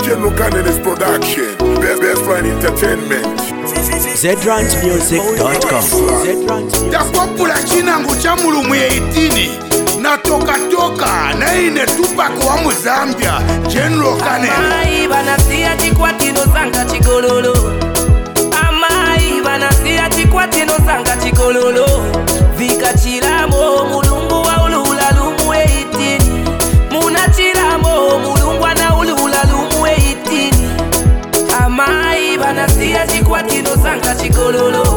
General Canon's production, Best Line Entertainment. ZRanchMusic.com. Takwapula chinangu cha mulumu ya itini Natoka na ine Tupac wa Muzambia General Kane Amai banasia chikwatino sanga chigololo Amai banasia chikwatino sanga chigololo Vika chilamo mulungu wa ulula lumu e itini Muna chilamo mulungu wa ulula lumu e itini Amai banasia chikwatino sanga chigololo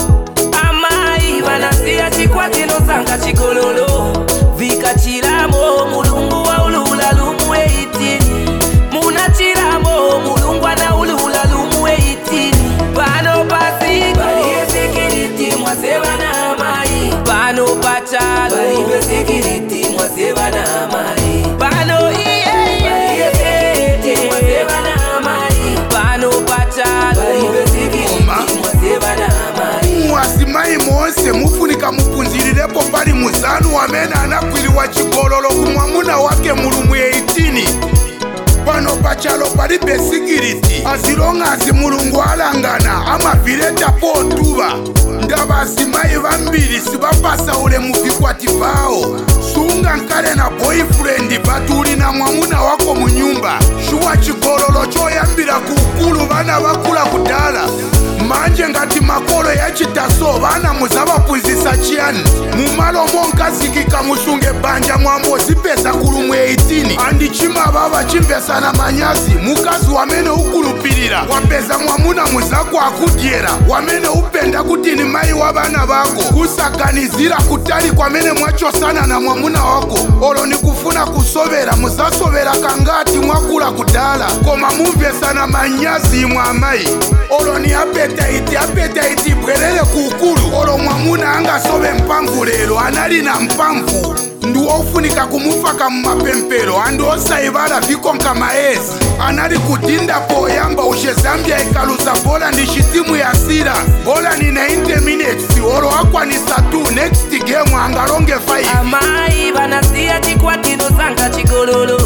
Amai banasia chikwatino sanga chigololo Vika chilamo mulungu wa ulula lumu e itini Muna chilamo mulungu wa ulula lumu e itini Pano pasiko Baliye security mwaseba na amai Pano pachalo Baliye security mwaseba na amai Pano iye Baliye security mwaseba na amai Pano pachalo Baliye security mwaseba na amai Mwasimayi monse mufunika mupunzirirepo pali muzanu wamena anakwiliwa chigololo kumwamuna wake mulumu ya itini Pano pachalo pali besikiriti Azilongazi mulungu alangana Amavileta po tuba Ndaba asimayi vambili sibapasa ule muvikwati vao Sunga nkale na boyfriend batuli na mwamuna wako munyumba Shuwa chigololo choyambila kukulu vana vakula kudala Manje ngati makolo ya chitaso vana muzabapunzisa chiani Mumalo monka zikika musunge banja mwambo zipesa kulumu 18 Andichima baba chimvesa na manyazi Mukazi wamene ukulupilira Wapeza mwamuna muzako akudyera Wamene upenda kuti ni mai wa bana bako Kusakanizira kutali kwa mene mwacho sana na mwamuna wako Olo ni kufuna kusobera muzasobera kangati mwakula kudala Koma muvesa na manyazi mwamai Olo ni apetaiti bwelele kukulu Olo mwamuna anga sobe mpangu lelo Anali na mpangu Ndu ofunika kumufaka mumapempero Andu osaibala vikonka maezi Anali kutinda po yamba ushe Zambia ikaluza bola ni shitimu ya sira Bola ni 90 minutes Olo akwa ni satu next game angalonge 5 Amai banasia chikwatino sanga chigololo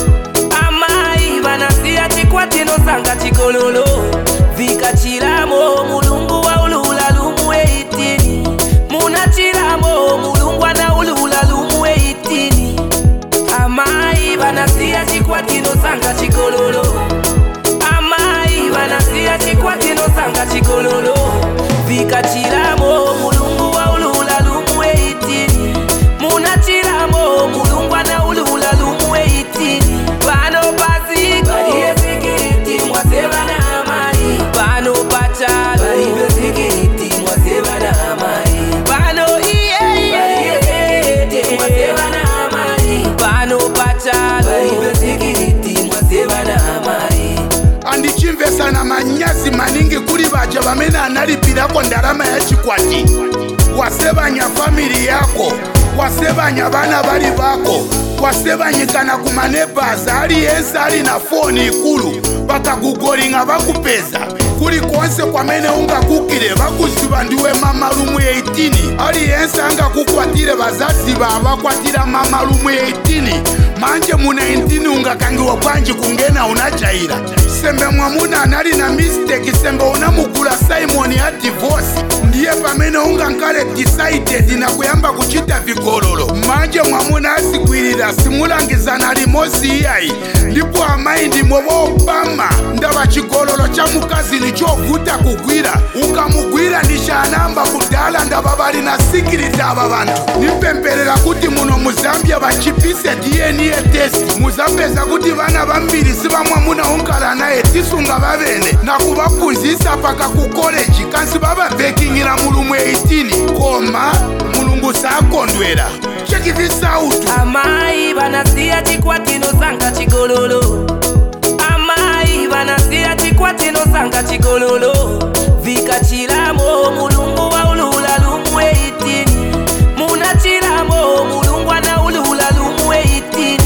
Amai banasia chikwatino sanga chigololo Vika chilamo mulungu wa ulula lumu e itini Muna chilamo mulungu wa ulula lumu e itini Amai banasia chikwatino sanga chigololo Amai banasia chikwatino sanga chigololo Vika chilamo mulungu wa ulula lumu e itini Muna chilamo mulungu wa ulula lumu e itini Pano pasiko Baliye security mwaseba na amai Pano pachalo Baliye security mwaseba na amai Pano iye Baliye security mwaseba na amai Pano pachalo Baliye security mwaseba na amai Andichimvesa na manyazi maningi kuli baja vamene analipirako ndalama ya chikwati Wasebanya family yako Wasebanya bana bali bako Wasebanyikana kumanebaza aliyense ali na foni ikulu Bakakugolinga bakupeza Kuli konse kwamene ungakukile bakuziba ndiwe mamalumu 18 Aliyense anga kukwatile bazazi bakwatila mamalumu 18 Manje mu 19 ungakangiwa kwanji kungena unajaira Sembe mwamuna anali na mistake sembe unamugula Simon ya divorce Ndiye pamene ungankale decided na kuyamba kuchita vigololo Manje mwamuna asikwilira simulangizana limosi iyai Ndipo amaindi mwobo Obama Ndaba chigololo cha mukazi nichovuta kugwira Ukamugwira nishanamba kudala ndaba bali na sikilita aba bantu Nipemperera kuti muno Muzambia bachipise DNA test Muzapeza kuti bana bambiri siba mwamuna unkala naye tisunga babene Na kubapunzisa paka ku college Kansi baba bekingira mulumu 18 Koma mulungu sakondwera Check this out Amai banasia chikwatino sanga chigololo Amai banasia chikwatino sanga chigololo Vika chilamo mulungu wa ulula lumu e itini Muna chilamo mulungu wa ulula lumu e itini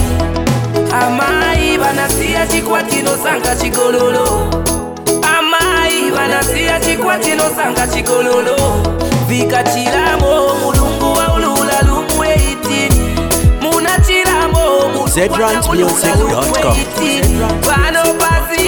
Amai banasia chikwatino sanga chigololo Amai banasia chikwatino sanga chigololo Vika chilamo mulungu wa ulula lumu e itini Muna chilamo mulungu wa ulula lumu e itini Pano pasi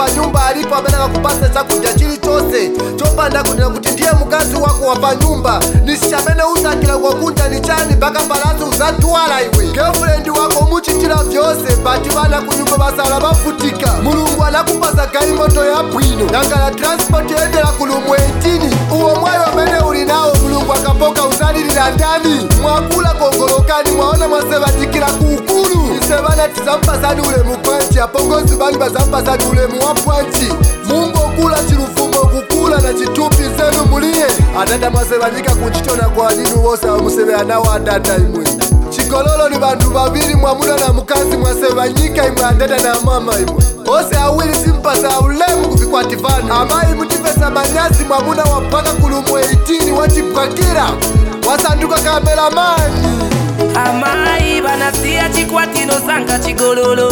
pa nyumba alipo amene akakupasa chakudya chilichonse chopanda kunena kuti ndiye mkazi wako wa pa nyumba. Ni chamene usankhira kwakunja ni chani mpaka palazi uzatwala iwe. Girlfriend wako muchitira vyose bati vana kunyumba basala bafutika. Mulungu anakupasa galimoto ya bwino nangala transport yendera kulumwe 18. Uwo mwayo amene uli nawo Mulungu akapoka uzalilira ndani. Mwakula kongolokani mwaona mwasevajikira kuukulu. Isevana tizampasani ulemu kwanchi apongozi bali bazampasani ulemu wa pwanchi. Mungu okula chirufumo kukula na chitupi zenu muliye. Atata mwasevajika kunchitona kwa nini wose museve anawo atata imwe. Chikololo ni bandu babiri mwamuna na mukazi mwasevanyika imwe atata na mama imwe. Ose awili simpasa ulemu kufikwatifani. Amai mutifesa manyazi mwamuna wapaka kulumwe 18 wachipwakira. Wasanduka kameramani. Amai banasia chikwatino sanga chigololo.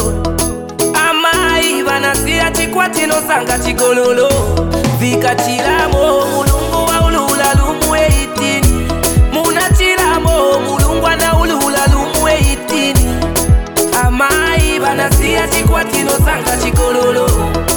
Amai banasia chikwatino sanga chigololo. Vikachilamo mulungu wa ulula lumu 18. Munachilamo mulungu na ulula lumu 18. Amai banasia chikwatino sanga chigololo.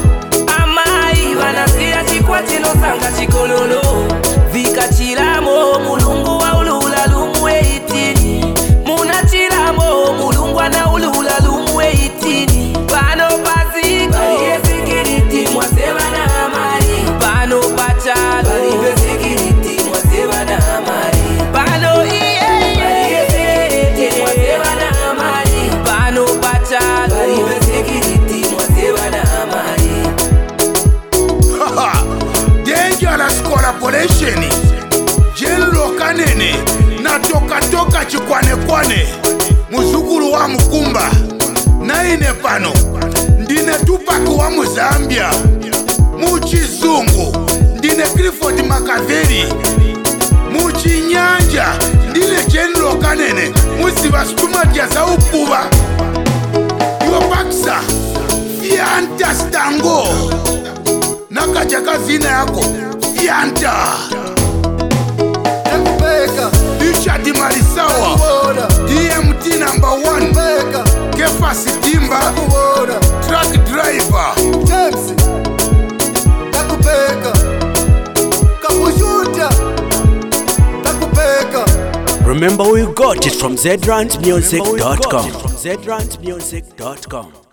Amai banasia chikwatino sanga chigololo. Vikachilamo mulungu wa ulula lumu 18. Munachilamo mulungu na ulula lumu 18. Pano pasi baliye security mwaseba na amari. Pano pacha baliye security mwaseba na amari. Pano iye baliye security mwaseba na amari. Pano pacha baliye security mwaseba na amari. Haha, dangerous collaboration. Jelo kanene na toka chikwane muzukuru wa Mukumba naine pano ndine Tupac wa Muzambia. Muchizungu ndine Clifford Makaveli. Muchinyanja ndine Jelo kanene musiva stumatia za upuva. Yobaksa Fianta Stango nakachaka zina yako Fianta Richard Marisawa DMT number 1 Kefa Sitimba Truck driver James Takupeka Kapujuta Takupeka. Remember, we got it from ZRantMusic.com.